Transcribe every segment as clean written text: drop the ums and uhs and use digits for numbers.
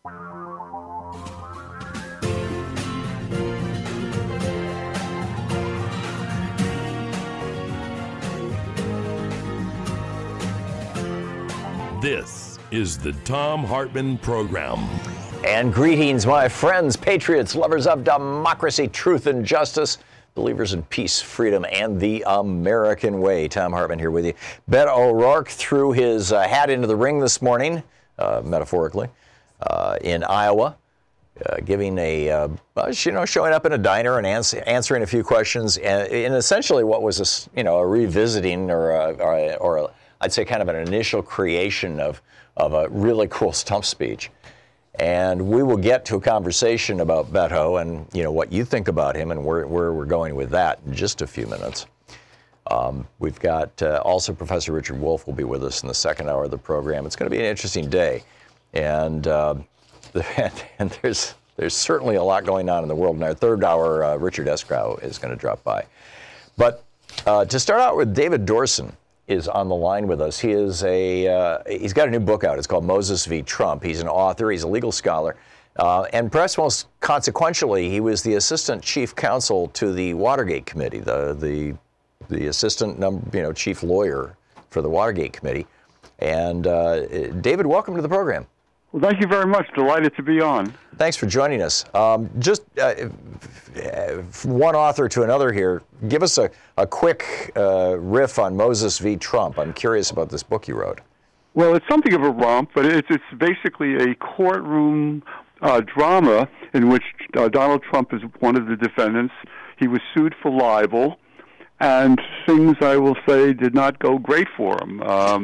This is the Thom Hartmann Program. And greetings, my friends, patriots, lovers of democracy, truth, and justice, believers in peace, freedom, and the American way. Thom Hartmann here with you. Beto O'Rourke threw his hat into the ring this morning, metaphorically, in Iowa, giving showing up in a diner and answering a few questions, in essentially what was a revisiting or I'd say kind of an initial creation of a really cool stump speech. And we will get to a conversation about Beto and what you think about him and where we're going with that in just a few minutes. We've got also Professor Richard Wolff will be with us in the second hour of the program. It's going to be an interesting day, and there's certainly a lot going on in the world. In our third hour, Richard Escrow is going to drop by. But to start out with, David Dorson is on the line with us. He's got a new book out. It's called Moses v. Trump. He's an author. He's a legal scholar. And perhaps most consequentially, he was the assistant chief counsel to the Watergate Committee, the assistant chief lawyer for the Watergate Committee. And David, welcome to the program. Well, thank you very much. Delighted to be on. Thanks for joining us. Just from one author to another here, give us a quick riff on Moses v. Trump. I'm curious about this book you wrote. Well, it's something of a romp, but it's basically a courtroom drama in which Donald Trump is one of the defendants. He was sued for libel, and things, I will say, did not go great for him.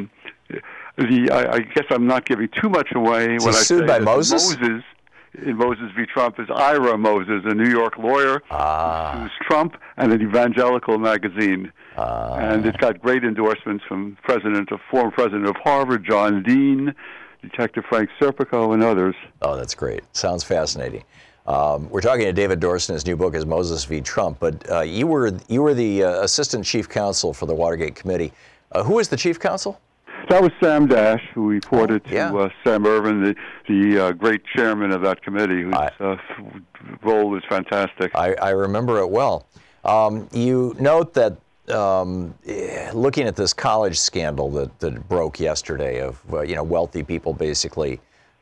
I guess I'm not giving too much away when I say sued by Moses? In Moses v. Trump is Ira Moses, a New York lawyer who sues Trump and an evangelical magazine. And it's got great endorsements from former president of Harvard, John Dean, Detective Frank Serpico, and others. Oh, that's great. Sounds fascinating. We're talking to David Dorson. His new book is Moses v. Trump. But you were the assistant chief counsel for the Watergate Committee. Who was the chief counsel? That was Sam Dash, who reported to Sam Ervin, the great chairman of that committee, whose role was fantastic. I remember it well. You note that looking at this college scandal that broke yesterday of wealthy people basically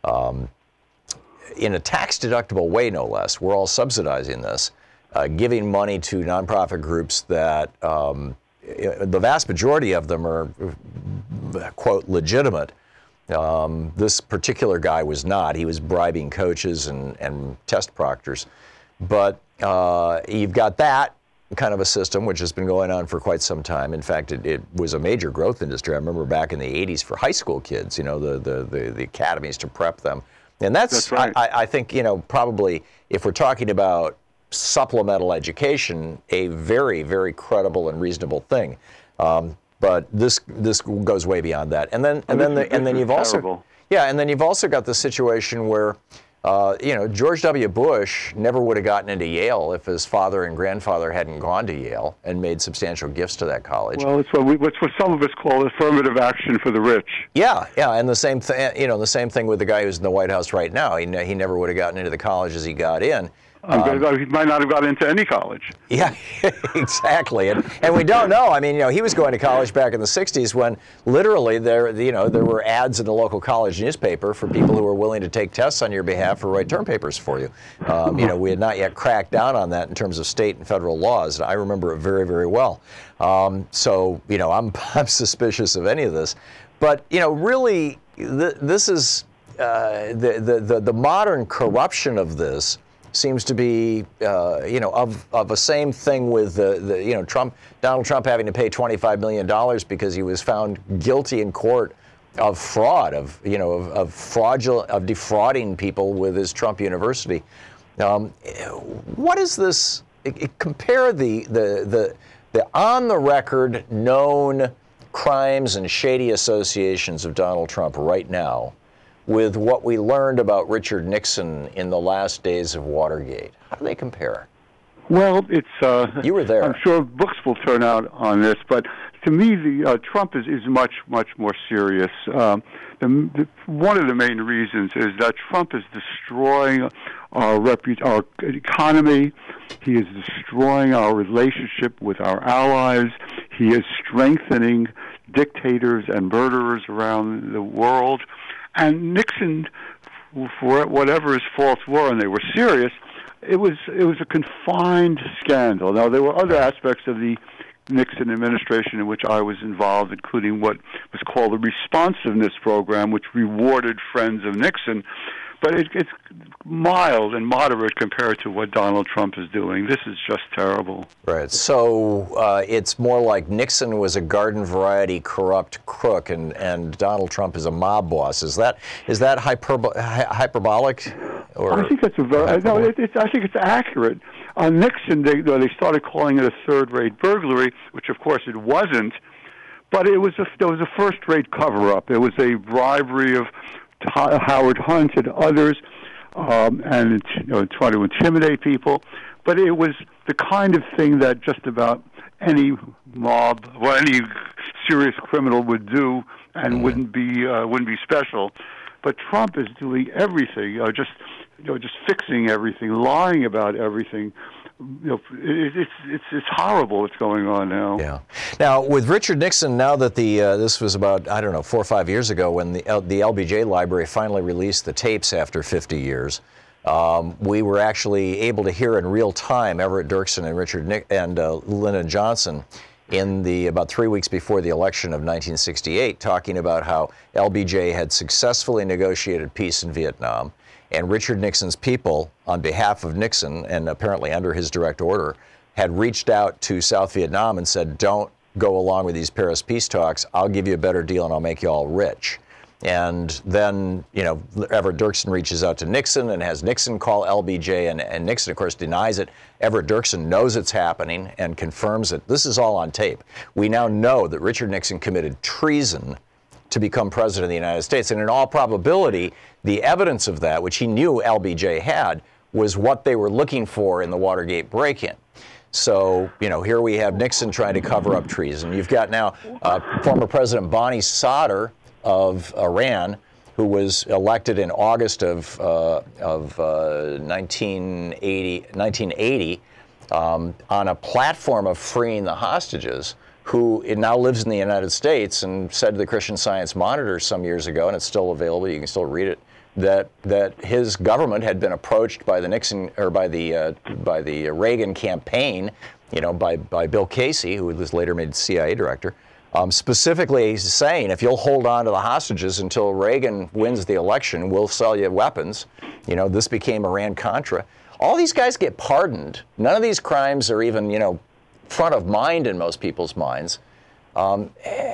in a tax-deductible way, no less. We're all subsidizing this, giving money to nonprofit groups that the vast majority of them are, quote, legitimate. This particular guy was not. He was bribing coaches and test proctors. But you've got that kind of a system, which has been going on for quite some time. In fact, it was a major growth industry. I remember back in the 80s for high school kids, the academies to prep them. And that's right. I think, probably if we're talking about supplemental education, a very, very credible and reasonable thing. But this goes way beyond that. And then you've also got the situation where George W. Bush never would have gotten into Yale if his father and grandfather hadn't gone to Yale and made substantial gifts to that college. Well, it's what some of us call affirmative action for the rich. Yeah, and the same thing. The same thing with the guy who's in the White House right now. He never would have gotten into the colleges he got in. He might not have got into any college. Yeah, exactly. And we don't know. I mean, he was going to college back in the 60s when literally there were ads in the local college newspaper for people who were willing to take tests on your behalf or write term papers for you. We had not yet cracked down on that in terms of state and federal laws. And I remember it very, very well. I'm suspicious of any of this. But, really, this is the modern corruption of this seems to be, of the same thing with Donald Trump having to pay $25 million because he was found guilty in court of fraud, of defrauding people with his Trump University. What is this? Compare the on the record known crimes and shady associations of Donald Trump right now with what we learned about Richard Nixon in the last days of Watergate. How do they compare? Well, it's... you were there. I'm sure books will turn out on this, but to me, Trump is much more serious. One of the main reasons is that Trump is destroying our economy. He is destroying our relationship with our allies. He is strengthening dictators and murderers around the world. And Nixon, for whatever his faults were, and they were serious, it was a confined scandal. Now, there were other aspects of the Nixon administration in which I was involved, including what was called the responsiveness program, which rewarded friends of Nixon. But it's mild and moderate compared to what Donald Trump is doing. This is just terrible. Right. So it's more like Nixon was a garden variety corrupt crook, and Donald Trump is a mob boss. Is that hyperbolic? Or I think that's I think it's accurate. On Nixon, they started calling it a third-rate burglary, which of course it wasn't. But there was a first-rate cover-up. There was a bribery of Howard Hunt and others, and try to intimidate people. But it was the kind of thing that just about any mob or any serious criminal would do, and wouldn't be special. But Trump is doing everything, just fixing everything, lying about everything. It's horrible what's going on now. Yeah. Now with Richard Nixon, now that this was about 4 or 5 years ago when the LBJ Library finally released the tapes after 50 years, we were actually able to hear in real time Everett Dirksen and Lyndon Johnson about 3 weeks before the election of 1968, talking about how LBJ had successfully negotiated peace in Vietnam, and Richard Nixon's people, on behalf of Nixon, and apparently under his direct order, had reached out to South Vietnam and said, don't go along with these Paris peace talks. I'll give you a better deal and I'll make you all rich. And then, Everett Dirksen reaches out to Nixon and has Nixon call LBJ, and Nixon, of course, denies it. Everett Dirksen knows it's happening and confirms it. This is all on tape. We now know that Richard Nixon committed treason to become president of the United States. And in all probability, the evidence of that, which he knew LBJ had, was what they were looking for in the Watergate break-in. So, here we have Nixon trying to cover up treason. You've got now former President Bani Sadr of Iran, who was elected in August of 1980 on a platform of freeing the hostages, who now lives in the United States, and said to the Christian Science Monitor some years ago, and it's still available, you can still read it, that his government had been approached by the Nixon or by the Reagan campaign, by Bill Casey, who was later made CIA director, specifically saying, if you'll hold on to the hostages until Reagan wins the election, we'll sell you weapons. This became Iran-Contra. All these guys get pardoned. None of these crimes are even, front of mind in most people's minds. To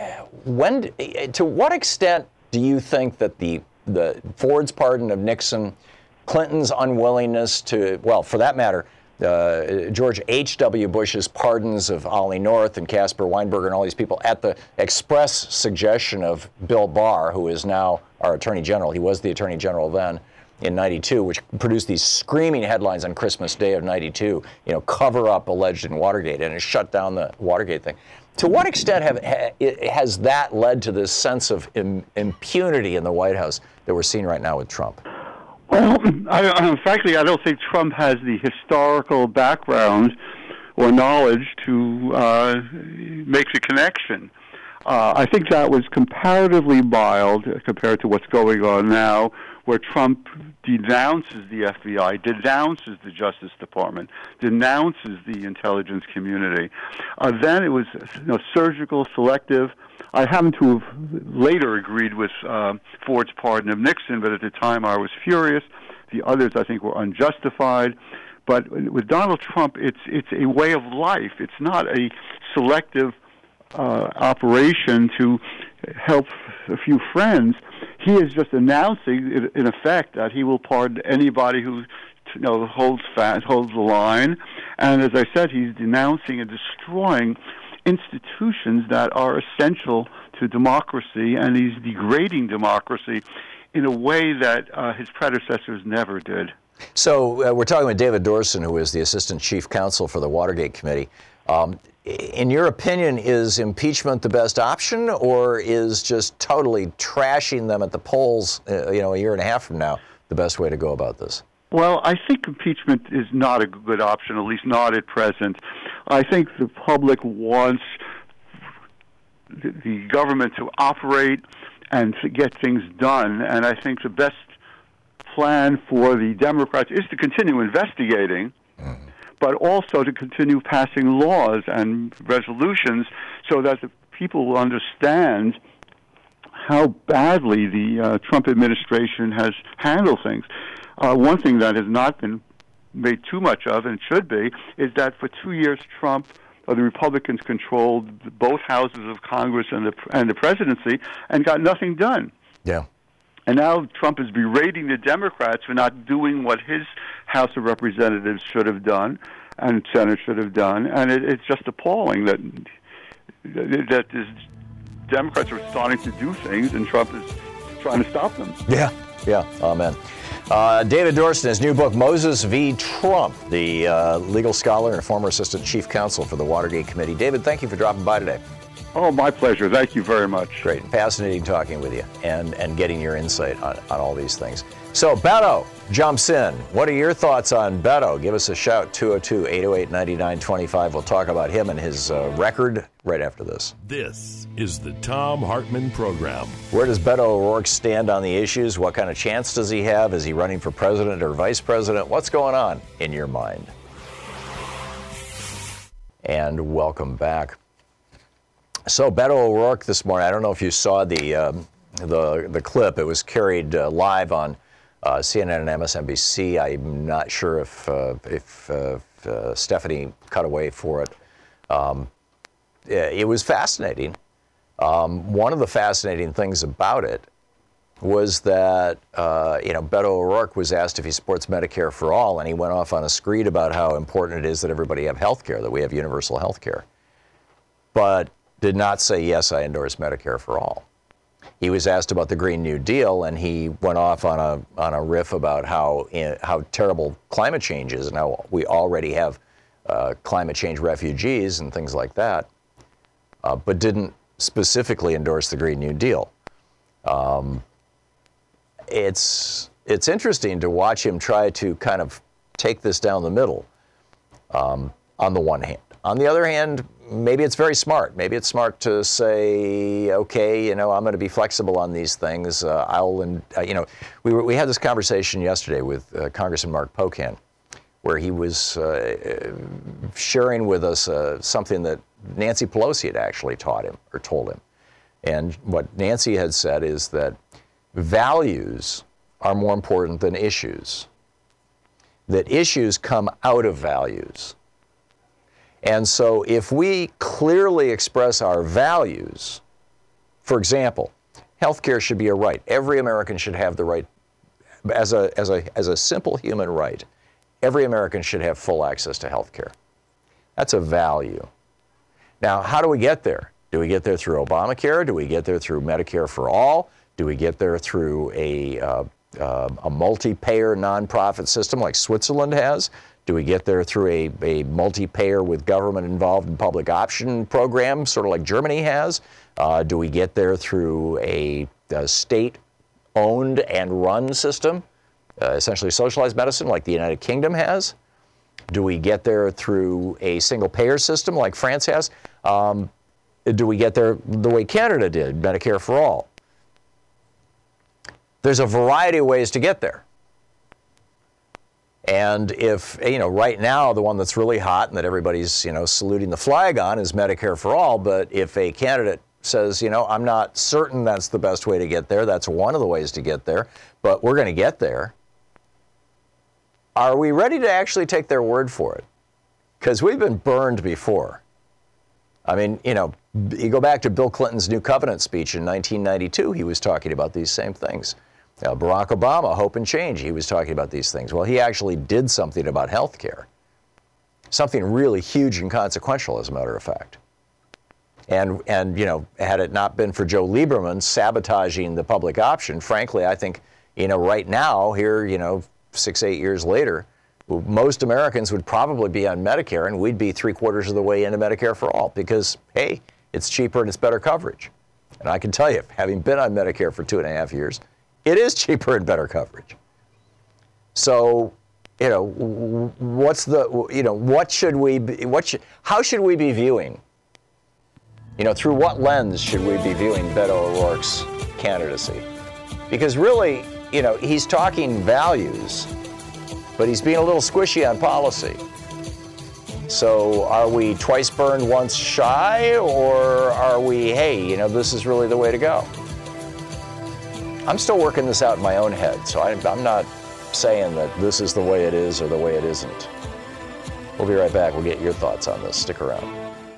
what extent do you think that the Ford's pardon of Nixon, Clinton's unwillingness to, well, for that matter, George H.W. Bush's pardons of Ollie North and Caspar Weinberger and all these people at the express suggestion of Bill Barr, who is now our Attorney General. He was the Attorney General then in 92, which produced these screaming headlines on Christmas Day of 92, cover up alleged in Watergate, and it shut down the Watergate thing. To what extent has that led to this sense of impunity in the White House that we're seeing right now with Trump? Well, frankly, I don't think Trump has the historical background or knowledge to make the connection. I think that was comparatively mild compared to what's going on now, where Trump denounces the FBI, denounces the Justice Department, denounces the intelligence community. Then it was surgical, selective. I happen to have later agreed with Ford's pardon of Nixon, but at the time I was furious. The others, I think, were unjustified. But with Donald Trump, it's a way of life. It's not a selective operation to help a few friends. He is just announcing, in effect, that he will pardon anybody who holds the line. And as I said, he's denouncing and destroying institutions that are essential to democracy, and he's degrading democracy in a way that his predecessors never did. So we're talking with David Dorson, who is the Assistant Chief Counsel for the Watergate Committee. in your opinion, is impeachment the best option, or is just totally trashing them at the polls, a year and a half from now, the best way to go about this? Well, I think impeachment is not a good option, at least not at present. I think the public wants the government to operate and to get things done, and I think the best plan for the Democrats is to continue investigating, but also to continue passing laws and resolutions so that the people will understand how badly the Trump administration has handled things. One thing that has not been made too much of, and should be, is that for 2 years the Republicans controlled both houses of Congress and the presidency and got nothing done. Yeah. And now Trump is berating the Democrats for not doing what his House of Representatives should have done and Senate should have done. And it's just appalling that the Democrats are starting to do things and Trump is trying to stop them. Yeah. Amen. David Dorsten, his new book, Moses v. Trump, the legal scholar and former assistant chief counsel for the Watergate Committee. David, thank you for dropping by today. Oh, my pleasure. Thank you very much. Great. Fascinating talking with you and getting your insight on all these things. So Beto jumps in. What are your thoughts on Beto? Give us a shout, 202-808-9925. We'll talk about him and his record right after this. This is the Thom Hartmann Program. Where does Beto O'Rourke stand on the issues? What kind of chance does he have? Is he running for president or vice president? What's going on in your mind? And welcome back. So Beto O'Rourke this morning, I don't know if you saw the clip. It was carried live on CNN and MSNBC. I'm not sure if Stephanie cut away for it. It was fascinating. One of the fascinating things about it was that Beto O'Rourke was asked if he supports Medicare for all, and he went off on a screed about how important it is that everybody have health care, that we have universal health care. But did not say, yes, I endorse Medicare for all. He was asked about the Green New Deal, and he went off on a riff about how terrible climate change is and how we already have climate change refugees and things like that, but didn't specifically endorse the Green New Deal. It's interesting to watch him try to kind of take this down the middle on the one hand. On the other hand, maybe it's very smart. Maybe it's smart to say, okay, I'm going to be flexible on these things. We had this conversation yesterday with Congressman Mark Pocan, where he was sharing with us something that Nancy Pelosi had actually taught him or told him. And what Nancy had said is that values are more important than issues, that issues come out of values. And so if we clearly express our values, for example, healthcare should be a right. Every American should have the right, as a simple human right, every American should have full access to healthcare. That's a value. Now, how do we get there? Do we get there through Obamacare? Do we get there through Medicare for all? Do we get there through a multi-payer nonprofit system like Switzerland has? Do we get there through a multi-payer with government involved in public option program, sort of like Germany has? Do we get there through a state-owned and run system, essentially socialized medicine like the United Kingdom has? Do we get there through a single-payer system like France has? Do we get there the way Canada did, Medicare for all? There's a variety of ways to get there. And if, right now the one that's really hot and that everybody's, saluting the flag on is Medicare for all, but if a candidate says, I'm not certain that's the best way to get there, that's one of the ways to get there, but we're going to get there, are we ready to actually take their word for it? Because we've been burned before. I mean, you go back to Bill Clinton's New Covenant speech in 1992, he was talking about these same things. Barack Obama, Hope and Change, he was talking about these things. Well, he actually did something about health care. Something really huge and consequential, as a matter of fact. And had it not been for Joe Lieberman sabotaging the public option, frankly, I think, right now, here, 6-8 years later, most Americans would probably be on Medicare, and we'd be 3/4 of the way into Medicare for all because, hey, it's cheaper and it's better coverage. And I can tell you, having been on Medicare for 2.5 years, it is cheaper and better coverage. So, what should we be, how should we be viewing? Through what lens should we be viewing Beto O'Rourke's candidacy? Because really, he's talking values, but he's being a little squishy on policy. So are we twice burned, once shy, or are we, hey, this is really the way to go? I'm still working this out in my own head, so I'm not saying that this is the way it is or the way it isn't. We'll be right back. We'll get your thoughts on this. Stick around.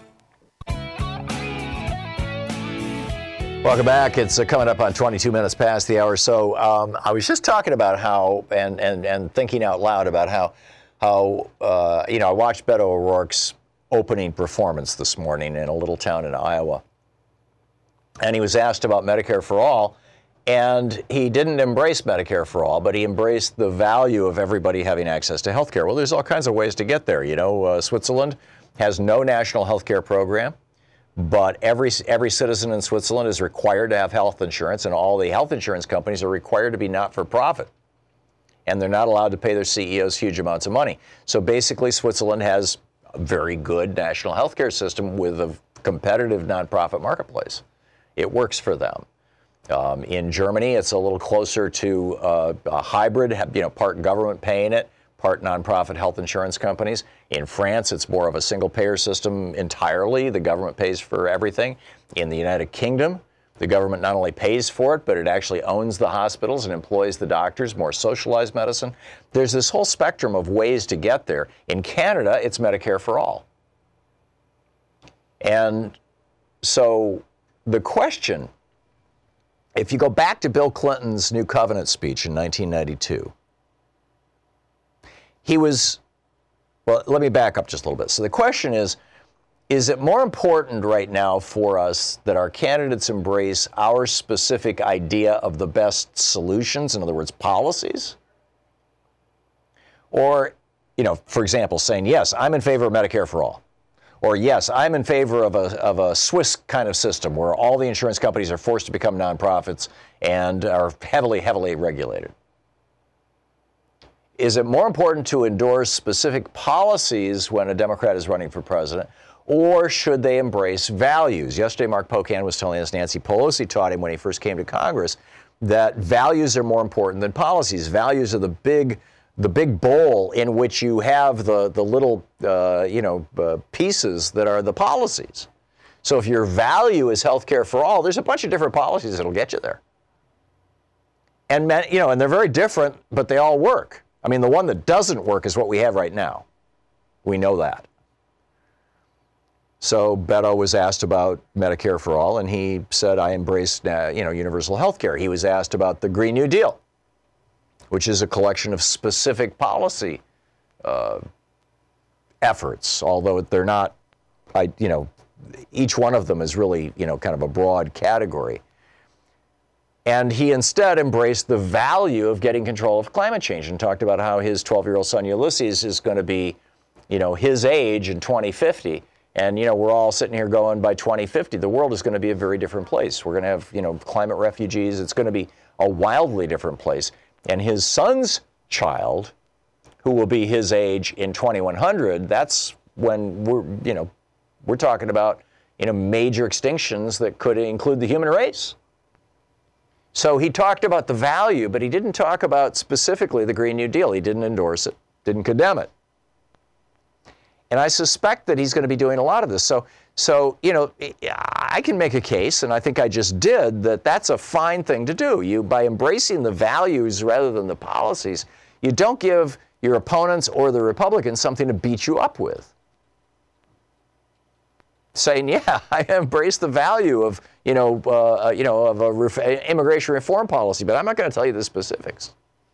Welcome back. It's coming up on 22 minutes past the hour. So I was just talking about how, and thinking out loud about how I watched Beto O'Rourke's opening performance this morning in a little town in Iowa. And he was asked about Medicare for All, and he didn't embrace Medicare for All, but he embraced the value of everybody having access to health care. Well, there's all kinds of ways to get there. Switzerland has no national health care program. But every citizen in Switzerland is required to have health insurance, and all the health insurance companies are required to be not-for-profit. And they're not allowed to pay their CEOs huge amounts of money. So basically, Switzerland has a very good national health care system with a competitive nonprofit marketplace. It works for them. In Germany, it's a little closer to a hybrid, part government paying it, part nonprofit health insurance companies. In France, it's more of a single-payer system entirely. The government pays for everything. In the United Kingdom, the government not only pays for it, but it actually owns the hospitals and employs the doctors, more socialized medicine. There's this whole spectrum of ways to get there. In Canada, it's Medicare for all. And so the question, if you go back to Bill Clinton's New Covenant speech in 1992, let me back up just a little bit. So the question is it more important right now for us that our candidates embrace our specific idea of the best solutions, in other words, policies? Or, for example, saying, yes, I'm in favor of Medicare for all. Or, yes, I'm in favor of a Swiss kind of system where all the insurance companies are forced to become nonprofits and are heavily, heavily regulated. Is it more important to endorse specific policies when a Democrat is running for president, or should they embrace values? Yesterday, Mark Pocan was telling us Nancy Pelosi taught him when he first came to Congress that values are more important than policies. Values are the big bowl in which you have the little pieces that are the policies. So if your value is health care for all, there's a bunch of different policies that'll get you there. And and they're very different, but they all work. I mean, the one that doesn't work is what we have right now. We know that. So Beto was asked about Medicare for all, and he said, I embraced, universal health care. He was asked about the Green New Deal, which is a collection of specific policy efforts, although they're not, each one of them is really, kind of a broad category. And he instead embraced the value of getting control of climate change and talked about how his 12-year-old son Ulysses is going to be, his age in 2050. And, we're all sitting here going, by 2050, the world is going to be a very different place. We're going to have, climate refugees. It's going to be a wildly different place. And his son's child, who will be his age in 2100, that's when we're talking about, major extinctions that could include the human race. So he talked about the value, but he didn't talk about specifically the Green New Deal. He didn't endorse it, didn't condemn it. And I suspect that he's going to be doing a lot of this. So I can make a case, and I think I just did, that that's a fine thing to do. By embracing the values rather than the policies, you don't give your opponents or the Republicans something to beat you up with. Saying, yeah, I embrace the value of, immigration reform policy, but I'm not going to tell you the specifics.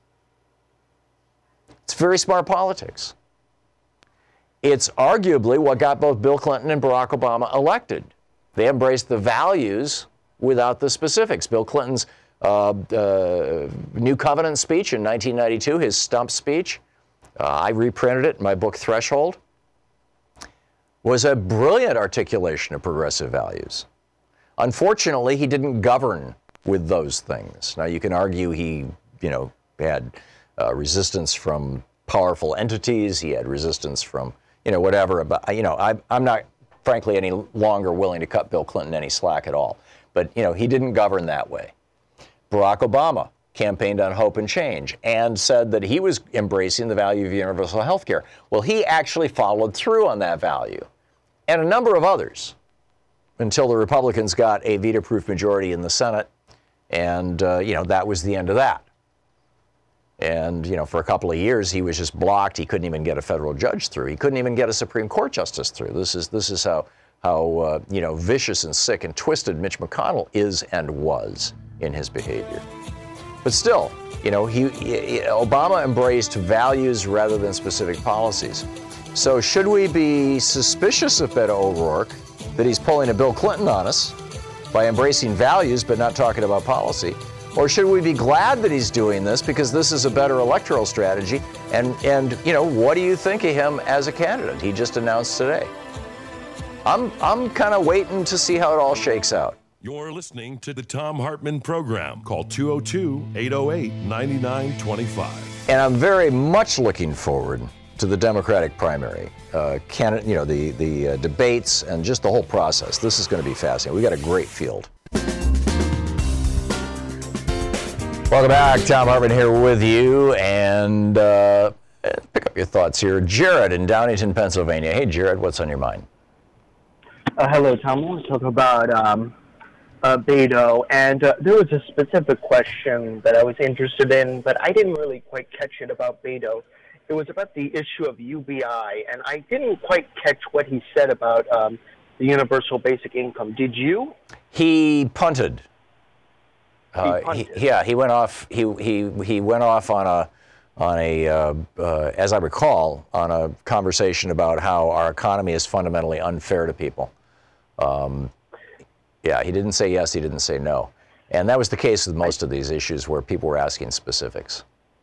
It's very smart politics. It's arguably what got both Bill Clinton and Barack Obama elected. They embraced the values without the specifics. Bill Clinton's New Covenant speech in 1992, his stump speech, I reprinted it in my book Threshold, was a brilliant articulation of progressive values. Unfortunately, he didn't govern with those things. Now, you can argue he, had resistance from powerful entities. He had resistance from, whatever. But, I'm not, frankly, any longer willing to cut Bill Clinton any slack at all. But, he didn't govern that way. Barack Obama campaigned on hope and change and said that he was embracing the value of universal health care. Well, he actually followed through on that value, and a number of others, until the Republicans got a veto-proof majority in the Senate, and, that was the end of that. And, for a couple of years, he was just blocked. He couldn't even get a federal judge through. He couldn't even get a Supreme Court justice through. This is how vicious and sick and twisted Mitch McConnell is and was in his behavior. But still, Obama embraced values rather than specific policies. So should we be suspicious of Beto O'Rourke that he's pulling a Bill Clinton on us by embracing values but not talking about policy? Or should we be glad that he's doing this because this is a better electoral strategy? And what do you think of him as a candidate? He just announced today. I'm kind of waiting to see how it all shakes out. You're listening to the Thom Hartmann Program. Call 202-808-9925. And I'm very much looking forward to the Democratic primary, the debates and just the whole process. This is going to be fascinating. We got a great field. Welcome back. Thom Hartmann here with you, and pick up your thoughts here. Jared in Downingtown, Pennsylvania. Hey, Jared, what's on your mind? Hello, Tom. I want to talk about Beto, and there was a specific question that I was interested in, but I didn't really quite catch it about Beto. It was about the issue of UBI, and I didn't quite catch what he said about the universal basic income. Did you? He punted. He went off. He went off on a as I recall, on a conversation about how our economy is fundamentally unfair to people. He didn't say yes. He didn't say no, and that was the case with most of these issues where people were asking specifics.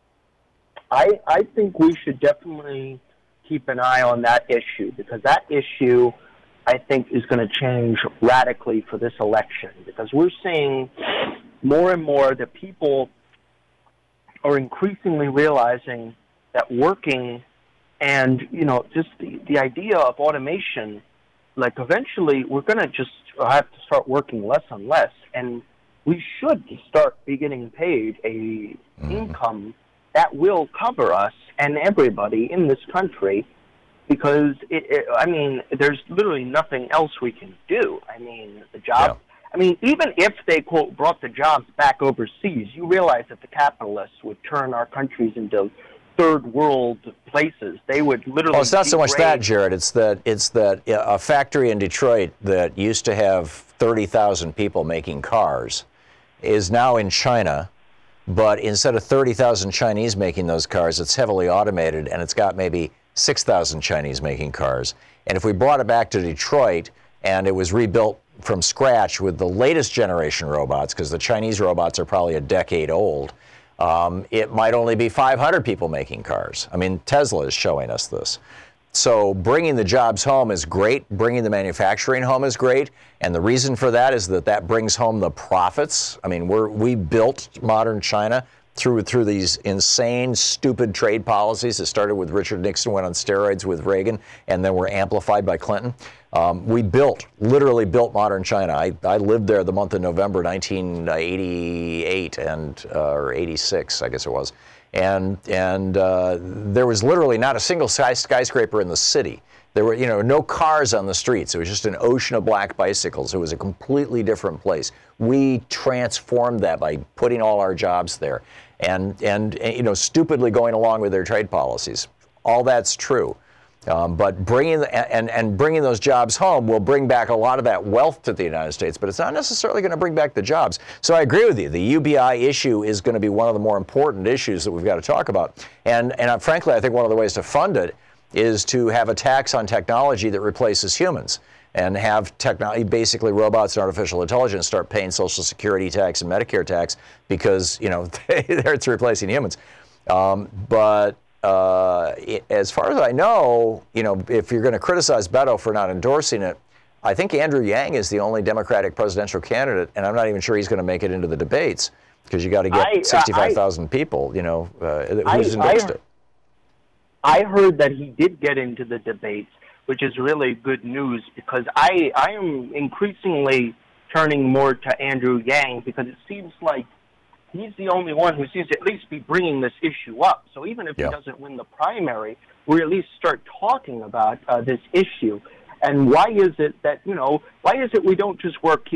I think we should definitely keep an eye on that issue, because that issue, I think, is going to change radically for this election, because we're seeing more and more that people are increasingly realizing that working and, just the idea of automation, like eventually we're going to just have to start working less and less, and we should start getting paid a income that will cover us and everybody in this country, because, there's literally nothing else we can do. The job, even if they, quote, brought the jobs back overseas, you realize that the capitalists would turn our countries into third world places. They would literally. Well, it's not so much that, Jared. It's that a factory in Detroit that used to have 30,000 people making cars is now in China. But instead of 30,000 Chinese making those cars, it's heavily automated, and it's got maybe 6,000 Chinese making cars. And if we brought it back to Detroit and it was rebuilt from scratch with the latest generation robots, because the Chinese robots are probably a decade old, it might only be 500 people making cars. Tesla is showing us this. So bringing the jobs home is great. Bringing the manufacturing home is great. And the reason for that is that brings home the profits. We built modern China through these insane, stupid trade policies that started with Richard Nixon, went on steroids with Reagan, and then were amplified by Clinton. We literally built modern China. I lived there the month of November 1988 or 86, I guess it was. And there was literally not a single skyscraper in the city. There were, no cars on the streets. It was just an ocean of black bicycles. It was a completely different place. We transformed that by putting all our jobs there, and stupidly going along with their trade policies. All that's true. But bringing those jobs home will bring back a lot of that wealth to the United States, but it's not necessarily going to bring back the jobs. So I agree with you. The UBI issue is going to be one of the more important issues that we've got to talk about. And frankly, I think one of the ways to fund it is to have a tax on technology that replaces humans, and have basically robots and artificial intelligence start paying Social Security tax and Medicare tax because, it's replacing humans. But as far as I know, if you're going to criticize Beto for not endorsing it, I think Andrew Yang is the only Democratic presidential candidate, and I'm not even sure he's going to make it into the debates because you got to get 65,000 people, who's endorsed it. I heard that he did get into the debates, which is really good news because I am increasingly turning more to Andrew Yang because it seems like he's the only one who seems to at least be bringing this issue up. So even if he doesn't win the primary, we at least start talking about this issue. And why is it that, we don't just work,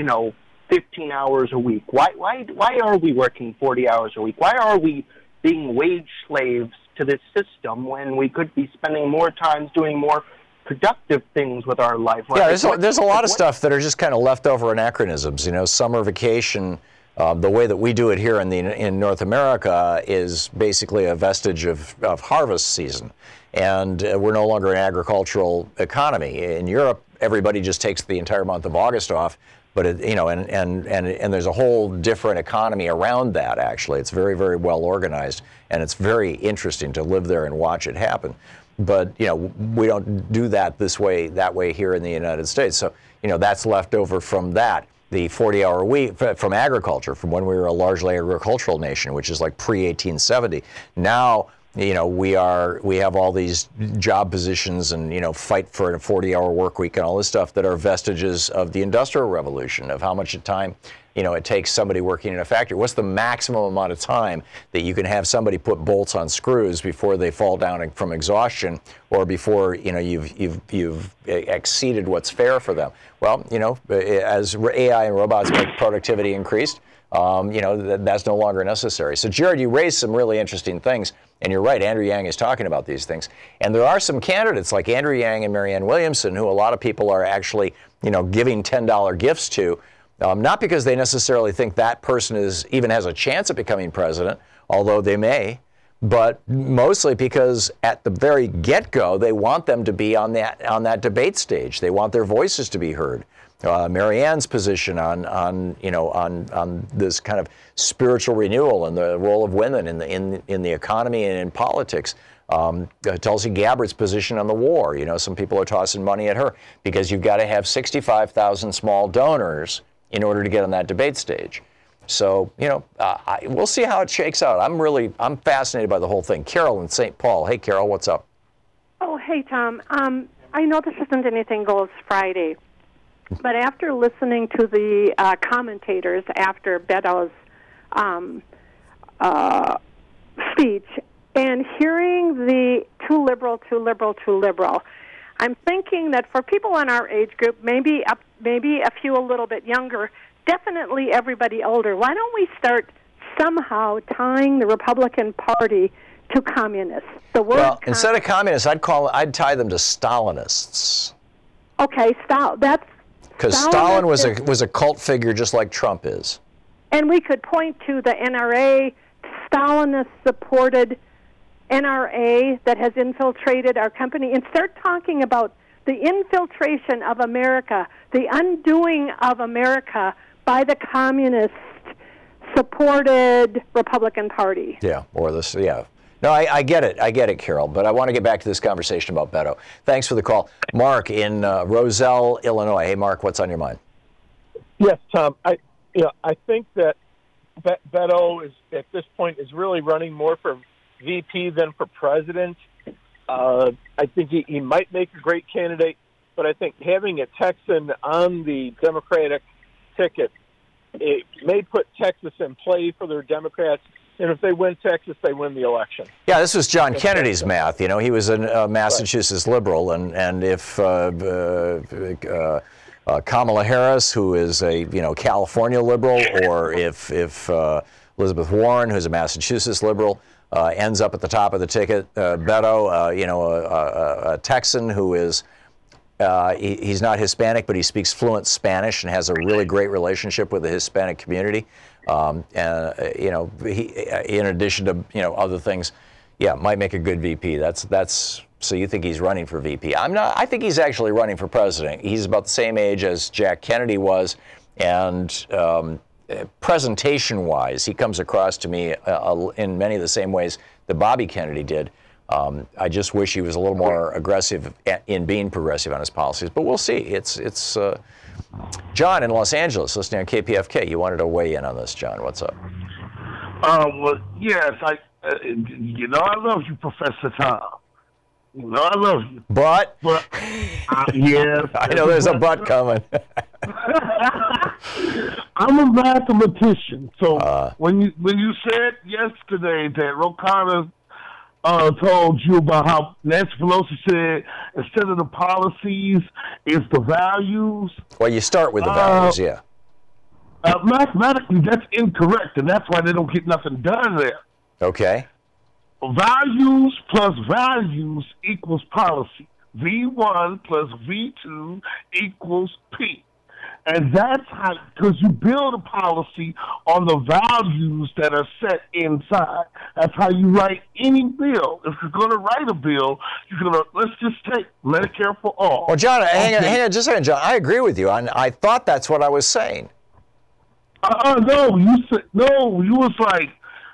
15 hours a week? Why are we working 40 hours a week? Why are we being wage slaves to this system when we could be spending more time doing more productive things with our life? Yeah, there's a lot of stuff that are just kind of leftover anachronisms. Summer vacation, the way that we do it here in North America is basically a vestige of harvest season. And we're no longer an agricultural economy. In Europe, everybody just takes the entire month of August off, but and there's a whole different economy around that. Actually, it's very, very well organized, and it's very interesting to live there and watch it happen. But we don't do that that way here in the United States. So that's left over from that. The 40-hour week from agriculture, from when we were a largely agricultural nation, which is like pre-1870. Now, we have all these job positions and, fight for a 40-hour work week and all this stuff that are vestiges of the Industrial Revolution, of how much time, it takes somebody working in a factory. What's the maximum amount of time that you can have somebody put bolts on screws before they fall down from exhaustion or before, you've exceeded what's fair for them? Well, as AI and robots make productivity increased, that's no longer necessary. So, Jared, you raised some really interesting things, and you're right, Andrew Yang is talking about these things. And there are some candidates like Andrew Yang and Marianne Williamson who a lot of people are actually, giving $10 gifts to, not because they necessarily think that person even has a chance at becoming president, although they may, but mostly because at the very get-go, they want them to be on that debate stage. They want their voices to be heard. Marianne's position on this kind of spiritual renewal and the role of women in the economy and in politics. Tulsi Gabbard's position on the war. Some people are tossing money at her because you've got to have 65,000 small donors in order to get on that debate stage. So, we'll see how it shakes out. I'm fascinated by the whole thing. Carol in St. Paul. Hey, Carol, what's up? Oh, hey, Tom. I know this isn't Anything Goes Friday, but after listening to the commentators after Beto's speech and hearing the too liberal, I'm thinking that for people in our age group, maybe a few a little bit younger, definitely everybody older, why don't we start somehow tying the Republican Party to communists? Instead of communists, I'd tie them to Stalinists. Okay, that's because Stalin was a cult figure just like Trump is. And we could point to the NRA, Stalinist-supported NRA that has infiltrated our company, and start talking about the infiltration of America, the undoing of America by the communist-supported Republican Party. Yeah, or this, yeah. No, I get it, Carol, but I want to get back to this conversation about Beto. Thanks for the call. Mark in Roselle, Illinois. Hey, Mark, what's on your mind? Yes, Tom. I think that Beto is, at this point, is really running more for VP than for president. I think he might make a great candidate, but I think having a Texan on the Democratic ticket, it may put Texas in play for their Democrats. And if they win Texas, they win the election. Yeah, this was John Kennedy's math. He was a Massachusetts liberal, and if Kamala Harris, who is a California liberal, or if Elizabeth Warren, who's a Massachusetts liberal, ends up at the top of the ticket, Beto, a Texan who is he's not Hispanic, but he speaks fluent Spanish and has a really great relationship with the Hispanic community. He, in addition to other things, might make a good VP. That's. So you think he's running for VP? I'm not. I think he's actually running for president. He's about the same age as Jack Kennedy was, and presentation-wise, he comes across to me in many of the same ways that Bobby Kennedy did. I just wish he was a little more aggressive in being progressive on his policies, but we'll see. It's John in Los Angeles, listening on KPFK. You wanted to weigh in on this, John. What's up? Well, yes, I love you, Professor Tom. I love you. But yes. I know there's a but coming. I'm a mathematician, so when you said yesterday that Ro Khanna told you about how Nancy Pelosi said instead of the policies, it's the values. Well, you start with the values, yeah. Mathematically, that's incorrect, and that's why they don't get nothing done there. Okay. Values plus values equals policy. V1 plus V2 equals P. And that's how, because you build a policy on the values that are set inside. That's how you write any bill. If you're going to write a bill, you're going to, let's just take Medicare for all. Well, John, hang on just a second, John. I agree with you. I thought that's what I was saying. No, you was like,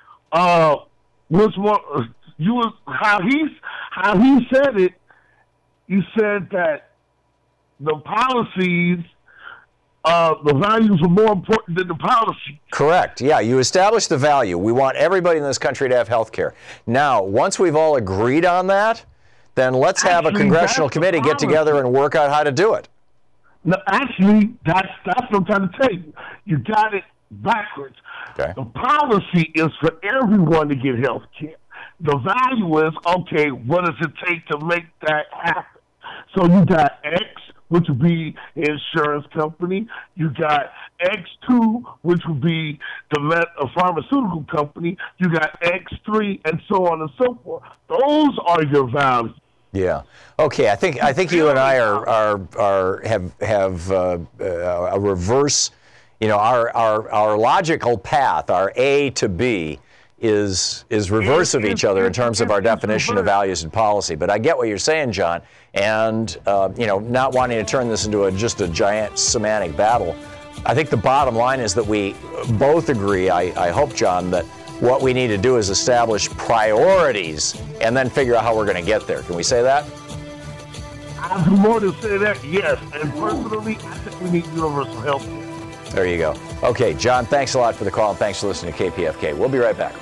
how he said it. You said that the policies, the values are more important than the policy. Correct. Yeah, you establish the value. We want everybody in this country to have health care. Now, once we've all agreed on that, then let's have a congressional committee get together and work out how to do it. No, actually, that's what I'm trying to tell you. You got it backwards. Okay. The policy is for everyone to get health care. The value is, okay, what does it take to make that happen? So you got X, which would be the insurance company. You got X2, which would be a pharmaceutical company. You got X3, and so on and so forth. Those are your values. Yeah. Okay. I think you and I have a reverse. You know, our logical path, our A to B, is reverse of each other in terms of our definition of values and policy. But I get what you're saying, John, and not wanting to turn this into just a giant semantic battle. I think the bottom line is that we both agree. I hope, John, that what we need to do is establish priorities and then figure out how we're going to get there. Can we say that? I do more than say that, yes. And personally, I think we need universal health care. There you go. Okay, John, thanks a lot for the call, and thanks for listening to KPFK. We'll be right back.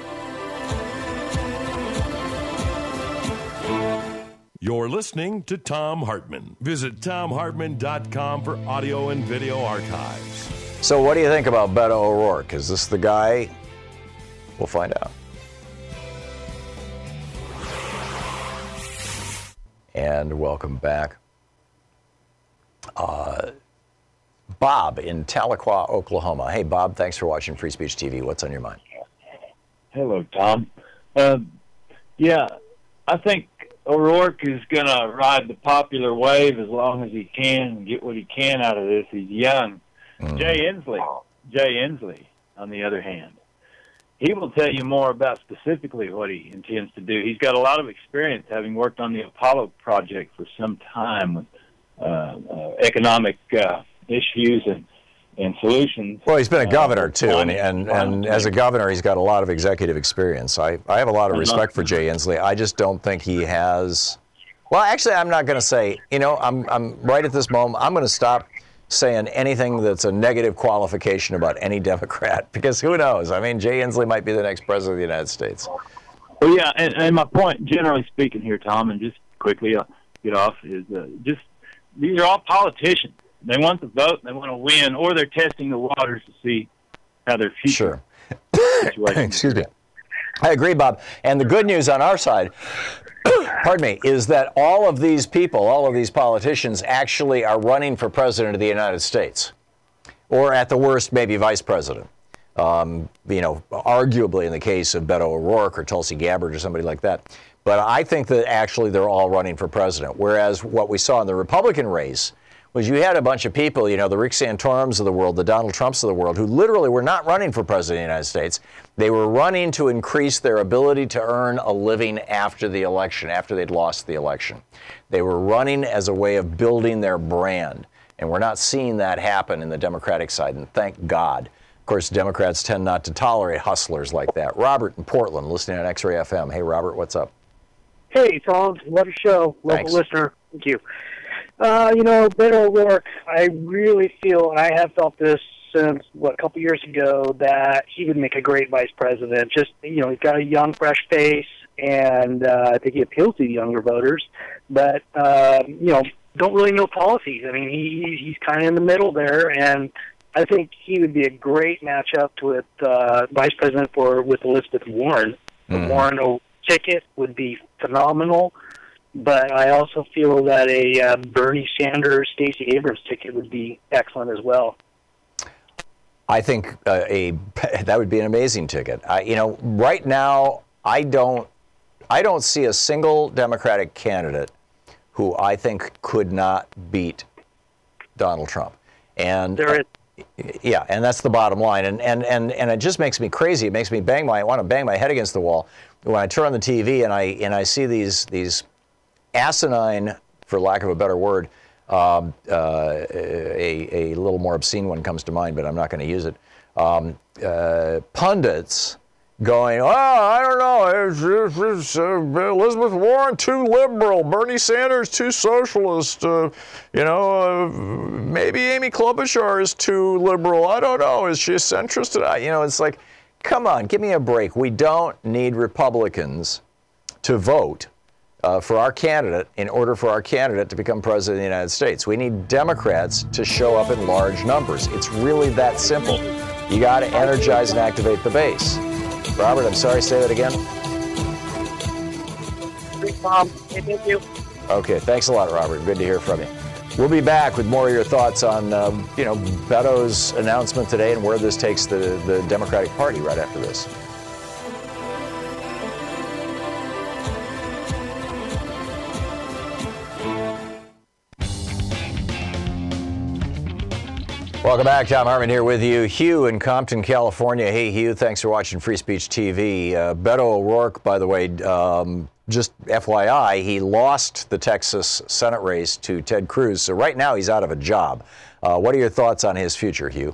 You're listening to Thom Hartmann. Visit ThomHartmann.com for audio and video archives. So what do you think about Beto O'Rourke? Is this the guy? We'll find out. And welcome back. Bob in Tahlequah, Oklahoma. Hey, Bob, thanks for watching Free Speech TV. What's on your mind? Hello, Tom. I think O'Rourke is going to ride the popular wave as long as he can and get what he can out of this. He's young. Jay Inslee, on the other hand, he will tell you more about specifically what he intends to do. He's got a lot of experience, having worked on the Apollo project for some time with economic issues and solutions. Well, he's been a governor, too, and as a governor, he's got a lot of executive experience. I have a lot of respect for Jay Inslee. I just don't think he has... Well, actually, I'm not going to say... I'm right at this moment, I'm going to stop saying anything that's a negative qualification about any Democrat, because who knows? I mean, Jay Inslee might be the next president of the United States. Well, yeah, and my point, generally speaking here, Tom, and just quickly get off, is these are all politicians. They want the vote, they want to win, or they're testing the waters to see how their future situation. Excuse me. I agree, Bob. And the good news on our side, pardon me, is that all of these people, all of these politicians actually are running for president of the United States, or at the worst, maybe vice president. Arguably in the case of Beto O'Rourke or Tulsi Gabbard or somebody like that. But I think that actually they're all running for president. Whereas what we saw in the Republican race was you had a bunch of people, the Rick Santorums of the world, the Donald Trumps of the world, who literally were not running for president of the United States. They were running to increase their ability to earn a living after the election, after they'd lost the election. They were running as a way of building their brand. And we're not seeing that happen in the Democratic side, and thank God. Of course, Democrats tend not to tolerate hustlers like that. Robert in Portland, listening on X-Ray FM. Hey, Robert, what's up? Hey, Tom. Love your show. Local Thanks. listener. Thank you. Beto O'Rourke, I really feel, and I have felt this since, a couple years ago, that he would make a great vice president. Just, he's got a young, fresh face, and I think he appeals to the younger voters. But, don't really know policies. I mean, he's kind of in the middle there, and I think he would be a great matchup with vice president with Elizabeth Warren. The Warren ticket would be phenomenal, but I also feel that a Bernie Sanders, Stacey Abrams ticket would be excellent as well. I think that would be an amazing ticket. Right now, I don't see a single Democratic candidate who I think could not beat Donald Trump. And there is. Yeah, and that's the bottom line. And it just makes me crazy. It makes me want to bang my head against the wall when I turn on the TV and I see these asinine, for lack of a better word, a little more obscene one comes to mind, but I'm not going to use it. Pundits going, I don't know, it's Elizabeth Warren too liberal, Bernie Sanders too socialist, maybe Amy Klobuchar is too liberal. I don't know, is she a centrist? It's like, come on, give me a break. We don't need Republicans to vote for our candidate in order for our candidate to become president of the United States. We need Democrats to show up in large numbers. It's really that simple. You got to energize and activate the base. Robert, I'm sorry, say that again. Great, Bob. Hey, thank you. Okay, thanks a lot, Robert. Good to hear from you. We'll be back with more of your thoughts on, Beto's announcement today and where this takes the Democratic Party right after this. Welcome back. Tom Hartman here with you. Hugh in Compton, California. Hey, Hugh, thanks for watching Free Speech TV. Beto O'Rourke, by the way, just FYI, he lost the Texas Senate race to Ted Cruz, so right now he's out of a job. What are your thoughts on his future, Hugh?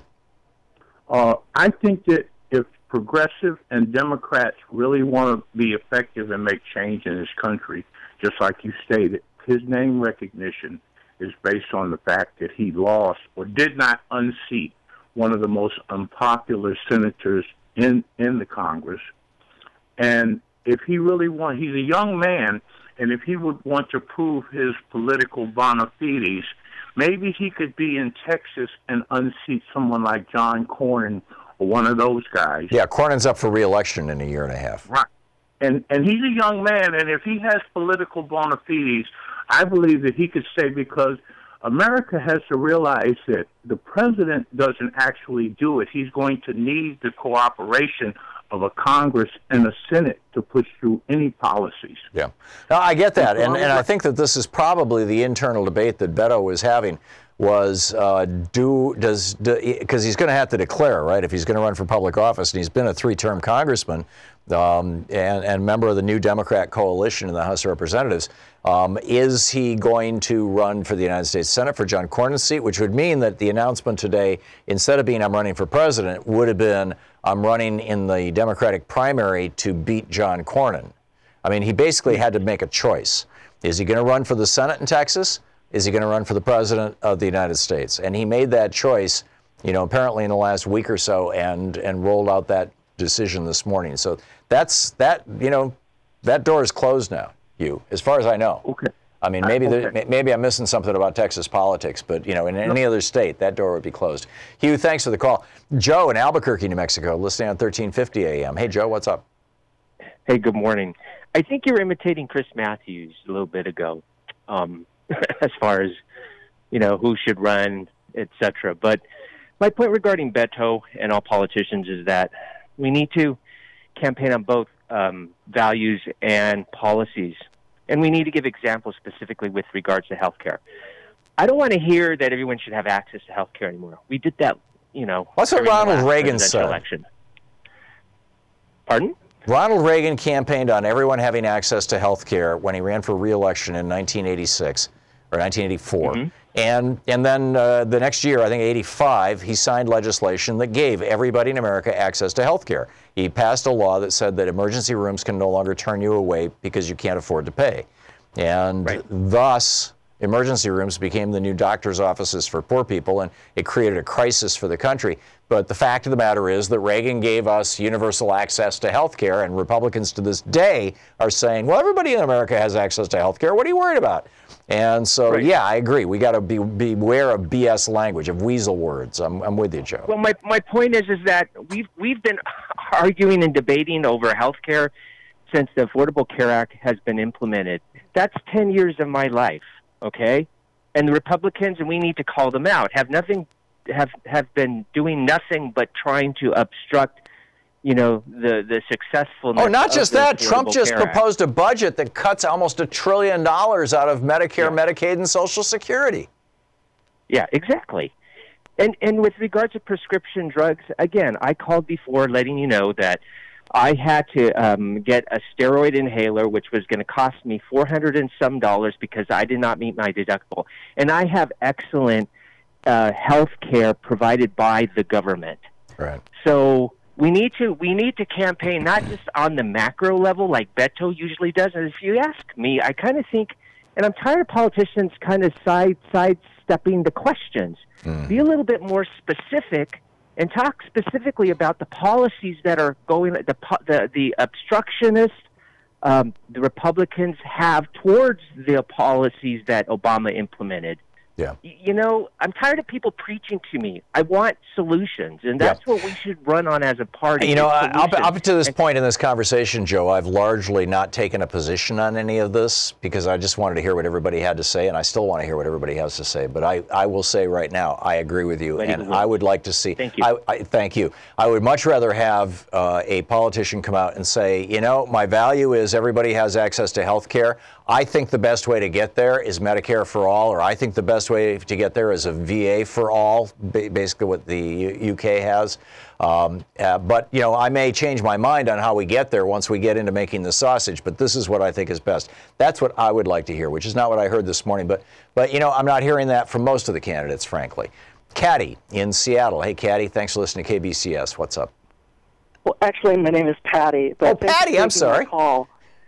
I think that if progressive and Democrats really want to be effective and make change in this country, just like you stated, his name recognition is based on the fact that he lost or did not unseat one of the most unpopular senators in the Congress. And if he really he's a young man, and if he would want to prove his political bona fides, maybe he could be in Texas and unseat someone like John Cornyn or one of those guys. Yeah, Cornyn's up for re-election in a year and a half. Right. And he's a young man, and if he has political bona fides, I believe that he could say, because America has to realize that the president doesn't actually do it. He's going to need the cooperation of a Congress and a Senate to push through any policies. Yeah. No, I get that. And I think that this is probably the internal debate that Beto was having was because he's going to have to declare, right, if he's going to run for public office, and he's been a 3-term congressman and member of the New Democrat coalition in the House of Representatives. Is he going to run for the United States Senate for John Cornyn's seat, which would mean that the announcement today, instead of being I'm running for president, would have been I'm running in the Democratic primary to beat John Cornyn. I mean, he basically had to make a choice. Is he going to run for the Senate in Texas? Is he going to run for the president of the United States? And he made that choice, apparently in the last week or so, and rolled out that decision this morning. So that door is closed now, Hugh, as far as I know. Okay. I mean, maybe I'm missing something about Texas politics, but in any other state, that door would be closed. Hugh, thanks for the call. Joe in Albuquerque, New Mexico, listening on 1350 AM. Hey, Joe, what's up? Hey, good morning. I think you're imitating Chris Matthews a little bit ago, as far as who should run, etc. But my point regarding Beto and all politicians is that we need to campaign on both values and policies. And we need to give examples specifically with regards to health care. I don't want to hear that everyone should have access to health care anymore. We did that, What's what Ronald Reagan said? Election. Pardon? Ronald Reagan campaigned on everyone having access to health care when he ran for re-election in 1986 or 1984. Mm-hmm. And then the next year, I think 85, he signed legislation that gave everybody in America access to health care. He passed a law that said that emergency rooms can no longer turn you away because you can't afford to pay. And thus, emergency rooms became the new doctor's offices for poor people, and it created a crisis for the country. But the fact of the matter is that Reagan gave us universal access to health care, and Republicans to this day are saying, well, everybody in America has access to health care. What are you worried about? And so, yeah, I agree. We got to beware of BS language, of weasel words. I'm with you, Joe. Well, my point is that we've been arguing and debating over health care since the Affordable Care Act has been implemented. That's 10 years of my life, okay? And the Republicans, and we need to call them out, have been doing nothing but trying to obstruct, the successfulness. Oh, not just that. Trump just Care proposed a budget that cuts almost $1 trillion out of Medicare, Medicaid, and Social Security. Yeah, exactly. And with regards to prescription drugs, again, I called before letting you know that I had to get a steroid inhaler, which was going to cost me $400 and some because I did not meet my deductible. And I have excellent health care provided by the government. Right. So we need to campaign not just on the macro level like Beto usually does. And if you ask me, I kind of think, and I'm tired of politicians kind of sidestepping the questions. Be a little bit more specific and talk specifically about the policies that are going, the obstructionists the Republicans have towards the policies that Obama implemented. Yeah. I'm tired of people preaching to me. I want solutions, and that's what we should run on as a party. Up to this point in this conversation, Joe, I've largely not taken a position on any of this because I just wanted to hear what everybody had to say, and I still want to hear what everybody has to say. But I will say right now, I agree with you, and I would like to see. Thank you. Thank you. I would much rather have a politician come out and say, my value is everybody has access to health care. I think the best way to get there is Medicare for all, or I think the best way to get there is a VA for all, basically what the UK has. But, I may change my mind on how we get there once we get into making the sausage, but this is what I think is best. That's what I would like to hear, which is not what I heard this morning. But I'm not hearing that from most of the candidates, frankly. Caddy in Seattle. Hey, Caddy, thanks for listening to KBCS. What's up? Well, actually, my name is Patty. But Patty, I'm sorry. Call.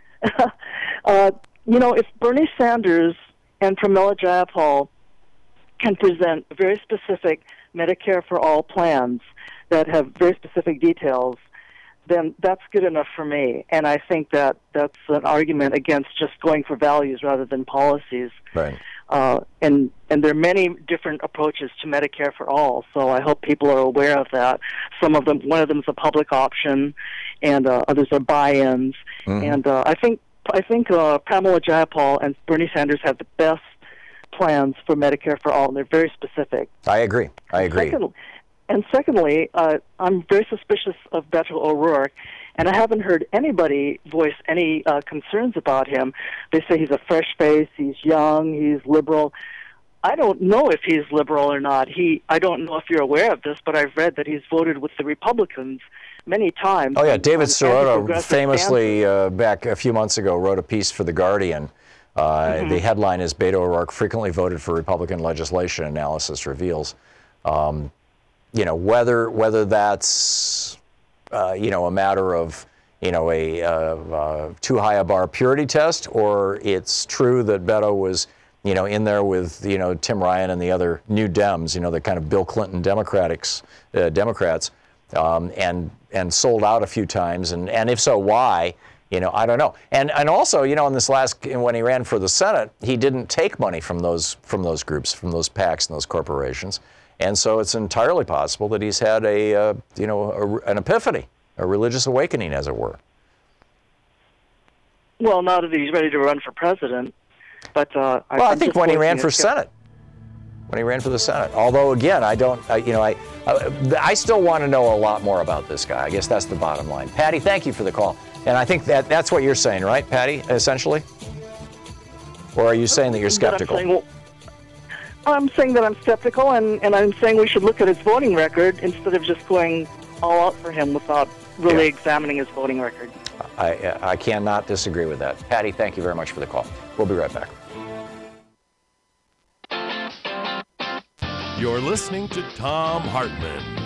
If Bernie Sanders and Pramila Jayapal can present very specific Medicare for all plans that have very specific details, then that's good enough for me. And I think that that's an argument against just going for values rather than policies. Right. And there are many different approaches to Medicare for all, so I hope people are aware of that. One of them is a public option, and others are buy-ins. And I think Pramila Jayapal and Bernie Sanders have the best plans for Medicare for all, and they're very specific. I agree. Secondly, I'm very suspicious of Beto O'Rourke, and I haven't heard anybody voice any concerns about him. They say he's a fresh face, he's young, he's liberal. I don't know if he's liberal or not. I don't know if you're aware of this, but I've read that he's voted with the Republicans many times. Oh, yeah. David Sirota famously, back a few months ago, wrote a piece for The Guardian. The headline is Beto O'Rourke frequently voted for Republican legislation, analysis reveals. Whether that's, a matter of, a too high a bar purity test, or it's true that Beto was, in there with, Tim Ryan and the other new Dems, the kind of Bill Clinton Democrats, and sold out a few times, and if so, why? I don't know. And also, in this when he ran for the Senate, he didn't take money from those groups, from those PACs and those corporations, and so it's entirely possible that he's had an epiphany, a religious awakening, as it were. Well, now that he's ready to run for president, but I think when he ran for Senate. When he ran for the Senate. Although, again, I still want to know a lot more about this guy. I guess that's the bottom line. Patty, thank you for the call. And I think that's what you're saying, right, Patty, essentially? Or are you saying that you're skeptical? I'm saying that I'm skeptical, and I'm saying we should look at his voting record instead of just going all out for him without really examining his voting record. I cannot disagree with that. Patty, thank you very much for the call. We'll be right back. You're listening to Thom Hartmann.